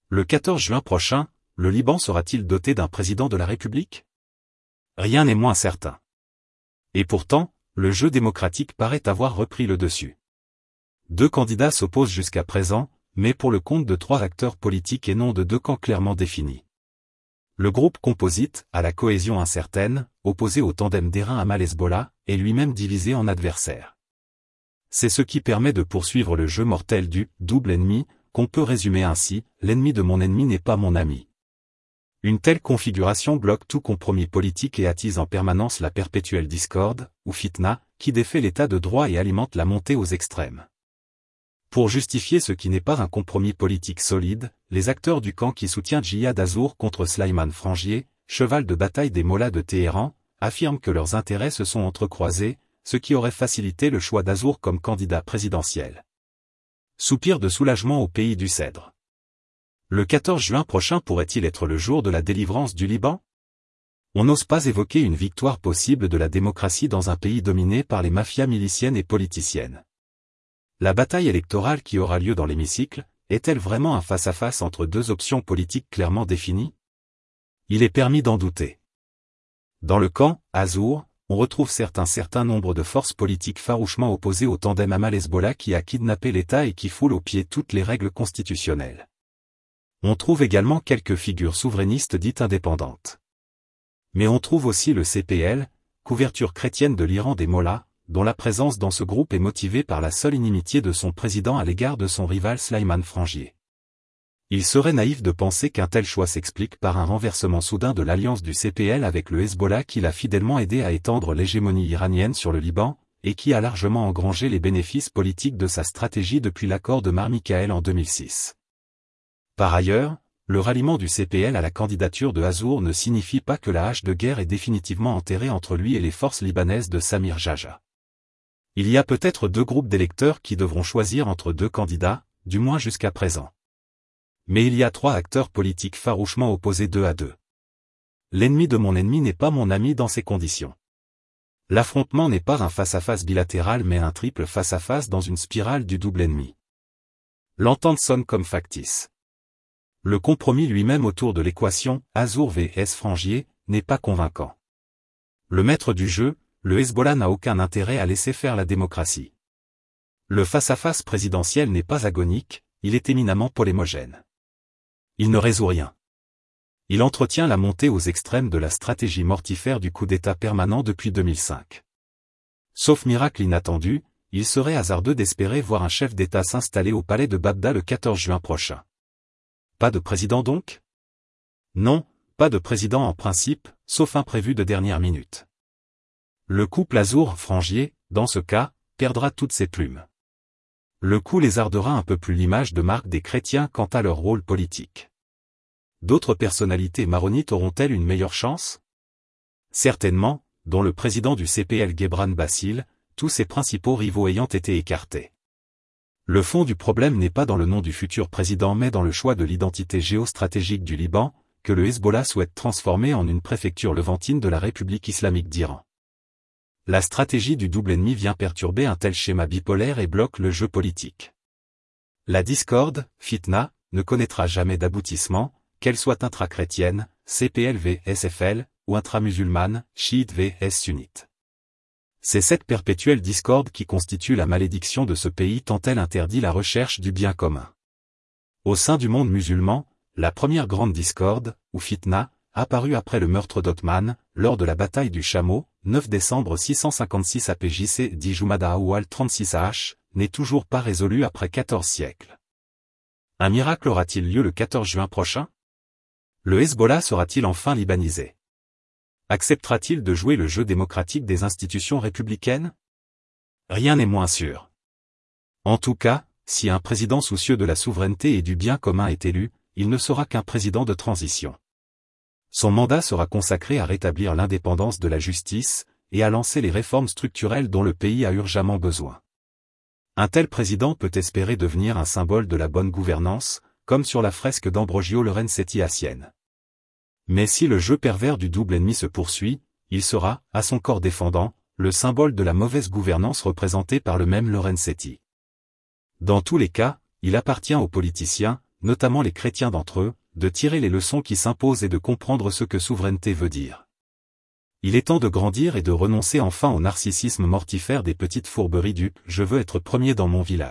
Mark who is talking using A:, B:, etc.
A: Le 14 juin prochain, le Liban sera-t-il doté d'un président de la République? Rien n'est moins certain. Et pourtant, le jeu démocratique paraît avoir repris le dessus. Deux candidats s'opposent jusqu'à présent, mais pour le compte de trois acteurs politiques et non de deux camps clairement définis. Le groupe composite, à la cohésion incertaine, opposé au tandem d'Ain Amal-Hezbollah, est lui-même divisé en adversaires. C'est ce qui permet de poursuivre le jeu mortel du « double ennemi », qu'on peut résumer ainsi, l'ennemi de mon ennemi n'est pas mon ami. Une telle configuration bloque tout compromis politique et attise en permanence la perpétuelle discorde, ou fitna, qui défait l'état de droit et alimente la montée aux extrêmes. Pour justifier ce qui n'est pas un compromis politique solide, les acteurs du camp qui soutient Djihad Azour contre Slimane Frangieh, cheval de bataille des mollahs de Téhéran, affirment que leurs intérêts se sont entrecroisés, ce qui aurait facilité le choix d'Azour comme candidat présidentiel. Soupir de soulagement au pays du Cèdre. Le 14 juin prochain pourrait-il être le jour de la délivrance du Liban? On n'ose pas évoquer une victoire possible de la démocratie dans un pays dominé par les mafias miliciennes et politiciennes. La bataille électorale qui aura lieu dans l'hémicycle, est-elle vraiment un face-à-face entre deux options politiques clairement définies? Il est permis d'en douter. Dans le camp Azour, on retrouve certes un certain nombre de forces politiques farouchement opposées au tandem Amal-Hezbollah qui a kidnappé l'État et qui foule aux pieds toutes les règles constitutionnelles. On trouve également quelques figures souverainistes dites indépendantes. Mais on trouve aussi le CPL, couverture chrétienne de l'Iran des mollahs, dont la présence dans ce groupe est motivée par la seule inimitié de son président à l'égard de son rival Slimane Frangieh. Il serait naïf de penser qu'un tel choix s'explique par un renversement soudain de l'alliance du CPL avec le Hezbollah qui l'a fidèlement aidé à étendre l'hégémonie iranienne sur le Liban, et qui a largement engrangé les bénéfices politiques de sa stratégie depuis l'accord de Mar Michael en 2006. Par ailleurs, le ralliement du CPL à la candidature de Azour ne signifie pas que la hache de guerre est définitivement enterrée entre lui et les forces libanaises de Samir Jaja. Il y a peut-être deux groupes d'électeurs qui devront choisir entre deux candidats, du moins jusqu'à présent. Mais il y a trois acteurs politiques farouchement opposés deux à deux. L'ennemi de mon ennemi n'est pas mon ami dans ces conditions. L'affrontement n'est pas un face-à-face bilatéral mais un triple face-à-face dans une spirale du double ennemi. L'entente sonne comme factice. Le compromis lui-même autour de l'équation Azour vs Frangieh n'est pas convaincant. Le maître du jeu, le Hezbollah n'a aucun intérêt à laisser faire la démocratie. Le face-à-face présidentiel n'est pas agonique, il est éminemment polémogène. Il ne résout rien. Il entretient la montée aux extrêmes de la stratégie mortifère du coup d'État permanent depuis 2005. Sauf miracle inattendu, il serait hasardeux d'espérer voir un chef d'État s'installer au palais de Babda le 14 juin prochain. Pas de président donc? Non, pas de président en principe, sauf imprévu de dernière minute. Le couple Azour-Frangieh, dans ce cas, perdra toutes ses plumes. Le coup lézardera un peu plus l'image de marque des chrétiens quant à leur rôle politique. D'autres personnalités maronites auront-elles une meilleure chance? Certainement, dont le président du CPL Gebran Bassil, tous ses principaux rivaux ayant été écartés. Le fond du problème n'est pas dans le nom du futur président mais dans le choix de l'identité géostratégique du Liban, que le Hezbollah souhaite transformer en une préfecture levantine de la République islamique d'Iran. La stratégie du double ennemi vient perturber un tel schéma bipolaire et bloque le jeu politique. La discorde, fitna, ne connaîtra jamais d'aboutissement, qu'elle soit intra-chrétienne, CPL vs SFL, ou intramusulmane, chiite vs sunnite. C'est cette perpétuelle discorde qui constitue la malédiction de ce pays tant elle interdit la recherche du bien commun. Au sein du monde musulman, la première grande discorde, ou fitna, apparue après le meurtre d'Othman, lors de la bataille du Chameau, 9 décembre 656 APJC 10 Jumada Awal 36 AH, n'est toujours pas résolue après 14 siècles. Un miracle aura-t-il lieu le 14 juin prochain? Le Hezbollah sera-t-il enfin libanisé? Acceptera-t-il de jouer le jeu démocratique des institutions républicaines? Rien n'est moins sûr. En tout cas, si un président soucieux de la souveraineté et du bien commun est élu, il ne sera qu'un président de transition. Son mandat sera consacré à rétablir l'indépendance de la justice, et à lancer les réformes structurelles dont le pays a urgemment besoin. Un tel président peut espérer devenir un symbole de la bonne gouvernance, comme sur la fresque d'Ambrogio Lorenzetti à Sienne. Mais si le jeu pervers du double ennemi se poursuit, il sera, à son corps défendant, le symbole de la mauvaise gouvernance représentée par le même Lorenzetti. Dans tous les cas, il appartient aux politiciens, notamment les chrétiens d'entre eux, de tirer les leçons qui s'imposent et de comprendre ce que souveraineté veut dire. Il est temps de grandir et de renoncer enfin au narcissisme mortifère des petites fourberies du « je veux être premier dans mon village ».